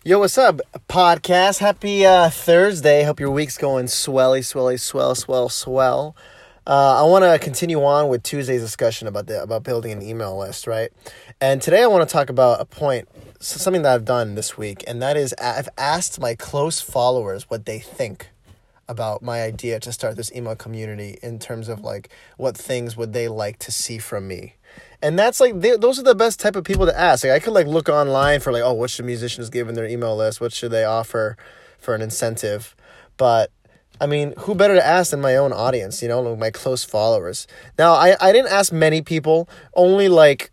Yo, what's up, podcast? Happy Thursday. Hope your week's going swell. I want to continue on with Tuesday's discussion about building an email list, right? And today I want to talk about something that I've done this week, and that is I've asked my close followers what they think about my idea to start this email community in terms of like what things would they like to see from me. And that's like, those are the best type of people to ask. Like I could like look online for like, oh, what should musicians give in their email list? What should they offer for an incentive? But I mean, who better to ask than my own audience, like my close followers. Now, I didn't ask many people, only like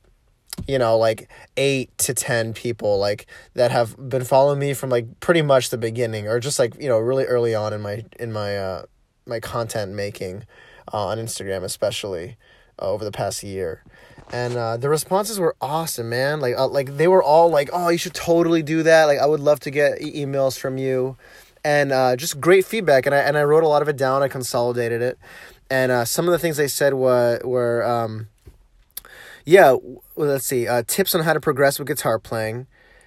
8 to 10 people like that have been following me from like pretty much the beginning, or just like, really early on in my content making on Instagram, especially over the past year. And the responses were awesome, man. Like they were all like, oh, you should totally do that. Like I would love to get emails from you. And just great feedback. And I wrote a lot of it down. I consolidated it. And some of the things they said were let's see. Tips on how to progress with guitar playing.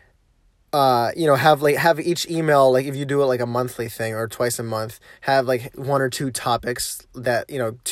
Have each email, like if you do it like a monthly thing or twice a month, have like one or two topics that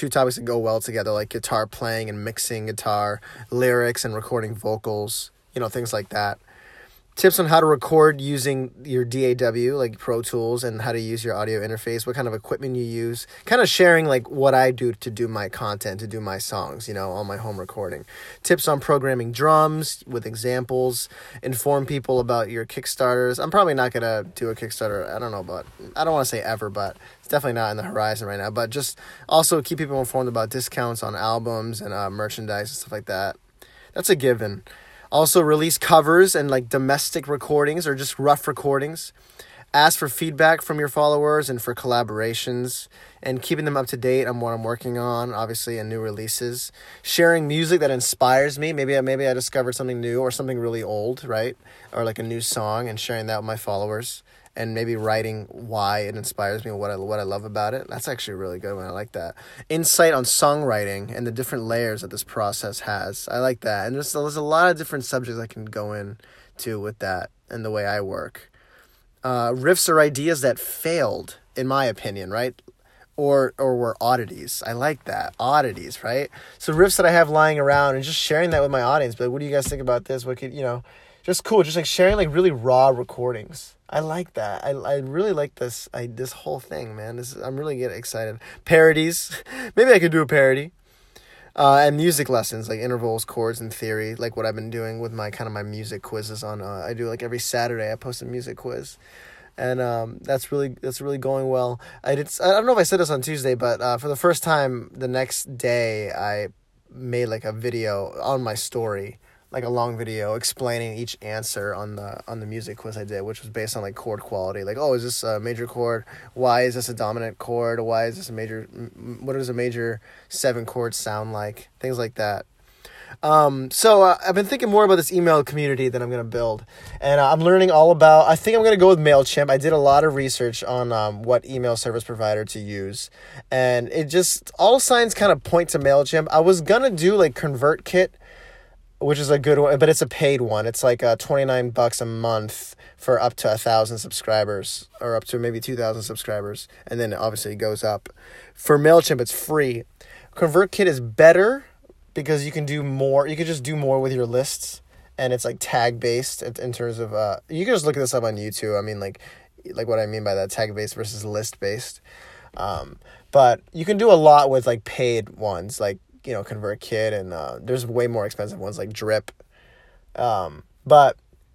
go well together, like guitar playing and mixing guitar, lyrics and recording vocals, things like that. Tips on how to record using your DAW, like Pro Tools, and how to use your audio interface, what kind of equipment you use, kind of sharing like what I do to do my content, to do my songs, on my home recording. Tips on programming drums with examples, inform people about your Kickstarters. I'm probably not going to do a Kickstarter, I don't want to say ever, but it's definitely not in the horizon right now, but just also keep people informed about discounts on albums and merchandise and stuff like that. That's a given. Also release covers and like domestic recordings or just rough recordings. Ask for feedback from your followers and for collaborations, and keeping them up to date on what I'm working on, obviously, and new releases. Sharing music that inspires me. Maybe I discovered something new or something really old, right? Or like a new song, and sharing that with my followers. And maybe writing why it inspires me and what I love about it. That's actually a really good one. I like that. Insight on songwriting and the different layers that this process has. I like that. And there's a lot of different subjects I can go into with that and the way I work. Riffs or ideas that failed, in my opinion, right? Or were oddities. I like that. Oddities, right? So riffs that I have lying around and just sharing that with my audience. But what do you guys think about this? What could, just cool. Just like sharing like really raw recordings. I like that. I really like this whole thing, man. I'm really getting excited. Parodies. Maybe I could do a parody. And music lessons, like intervals, chords, and theory, like what I've been doing with my music quizzes on. I do like every Saturday I post a music quiz, and that's really going well. I don't know if I said this on Tuesday, but for the first time the next day I made like a video on my story, like a long video explaining each answer on the music quiz I did, which was based on like chord quality. Like, oh, is this a major chord? Why is this a dominant chord? Why is this a major? What does a major 7 chord sound like? Things like that. So I've been thinking more about this email community that I'm going to build, and I'm learning all about, I think I'm going to go with MailChimp. I did a lot of research on what email service provider to use, and it just, all signs kind of point to MailChimp. I was going to do like ConvertKit, which is a good one, but it's a paid one. It's like $29 a month for up to 1,000 subscribers, or up to maybe 2,000 subscribers, and then obviously it goes up. For MailChimp, it's free. ConvertKit is better because you can do more. You can just do more with your lists, and it's like tag based in terms of. You can just look this up on YouTube. I mean, like what I mean by that, tag based versus list based. But you can do a lot with like paid ones, like, ConvertKit, and there's way more expensive ones like Drip. But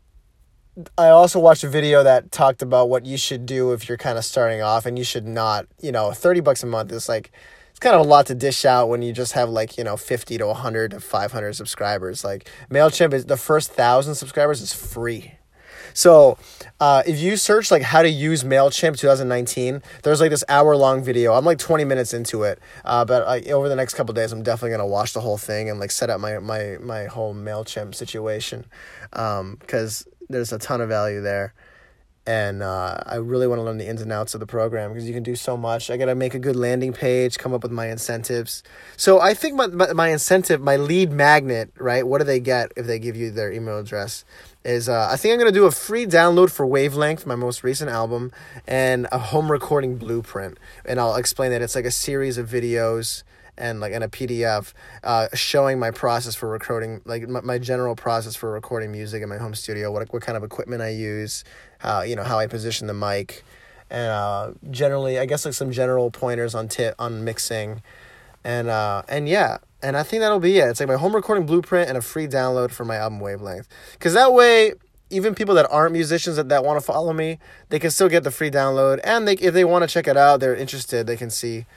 I also watched a video that talked about what you should do if you're kind of starting off, and you should not, $30 a month is like, it's kind of a lot to dish out when you just have like, 50 to 100 to 500 subscribers. Like MailChimp is the first 1,000 subscribers is free. So if you search like how to use MailChimp 2019, there's like this hour-long video. I'm like 20 minutes into it, but over the next couple of days, I'm definitely going to watch the whole thing and like set up my whole MailChimp situation, because there's a ton of value there. And I really want to learn the ins and outs of the program because you can do so much. I got to make a good landing page, come up with my incentives. So I think my incentive, my lead magnet, right? What do they get if they give you their email address? Is I think I'm going to do a free download for Wavelength, my most recent album, and a home recording blueprint. And I'll explain that it's like a series of videos and like in a PDF showing my process for recording, like my general process for recording music in my home studio, what kind of equipment I use, how I position the mic, and generally, I guess like some general pointers on mixing, and yeah. And I think that'll be it. It's like my home recording blueprint and a free download for my album Wavelength. Because that way, even people that aren't musicians that want to follow me, they can still get the free download. And if they want to check it out, they're interested, they can see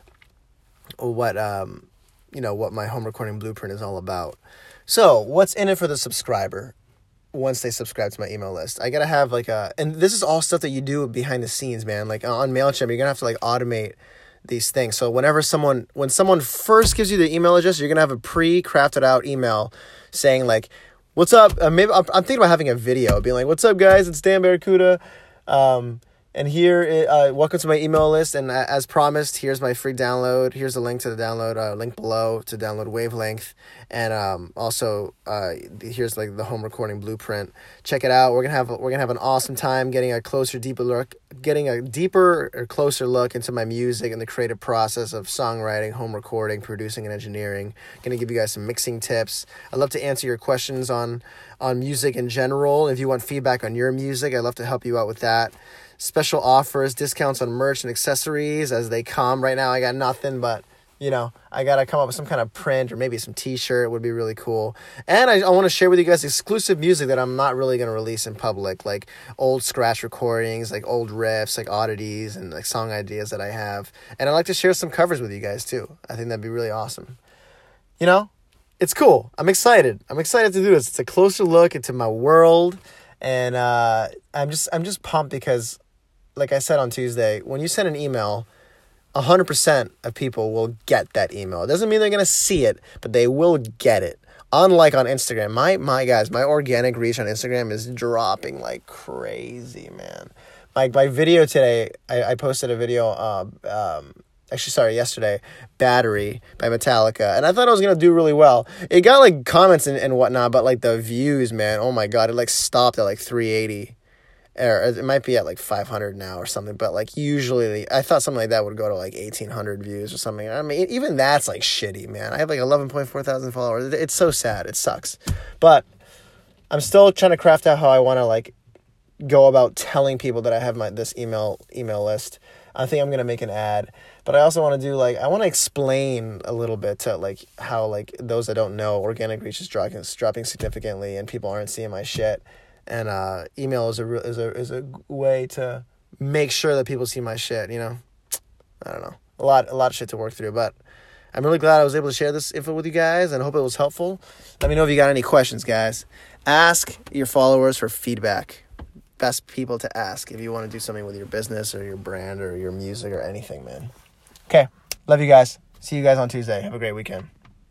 what my home recording blueprint is all about. So what's in it for the subscriber once they subscribe to my email list? I got to have and this is all stuff that you do behind the scenes, man. Like on MailChimp, you're going to have to automate these things. So when someone first gives you the email address, you're going to have a pre-crafted out email saying like, what's up? Maybe I'm thinking about having a video being like, what's up guys? It's Dan Barracuda. And here, welcome to my email list. And as promised, here's my free download. Here's the link to the download, link below to download Wavelength. And also, here's like the home recording blueprint. Check it out. We're gonna have an awesome time getting a deeper or closer look into my music and the creative process of songwriting, home recording, producing, and engineering. Gonna give you guys some mixing tips. I'd love to answer your questions on music in general. If you want feedback on your music, I'd love to help you out with that. Special offers, discounts on merch and accessories as they come. Right now, I got nothing, but, I got to come up with some kind of print or maybe some t-shirt would be really cool. And I want to share with you guys exclusive music that I'm not really going to release in public, like old scratch recordings, like old riffs, like oddities, and like song ideas that I have. And I'd like to share some covers with you guys, too. I think that'd be really awesome. It's cool. I'm excited. I'm excited to do this. It's a closer look into my world. And I'm just pumped because, like I said on Tuesday, when you send an email, 100% of people will get that email. It doesn't mean they're going to see it, but they will get it. Unlike on Instagram, my guys, my organic reach on Instagram is dropping like crazy, man. Like my video today, I posted a video, yesterday, Battery by Metallica, and I thought I was going to do really well. It got like comments and whatnot, but like the views, man, oh my God, it like stopped at like 380. Or it might be at like 500 now or something, but like usually I thought something like that would go to like 1,800 views or something. I mean, even that's like shitty, man. I have like 11.4 thousand followers. It's so sad. It sucks. But I'm still trying to craft out how I want to like go about telling people that I have this email list. I think I'm going to make an ad, but I also want to do I want to explain a little bit to like how like those that don't know, organic reach is dropping significantly and people aren't seeing my shit. And email is a way to make sure that people see my shit, I don't know. A lot of shit to work through, but I'm really glad I was able to share this info with you guys, and I hope it was helpful. Let me know if you got any questions, guys. Ask your followers for feedback. Best people to ask if you want to do something with your business or your brand or your music or anything, man. Okay. Love you guys. See you guys on Tuesday. Have a great weekend.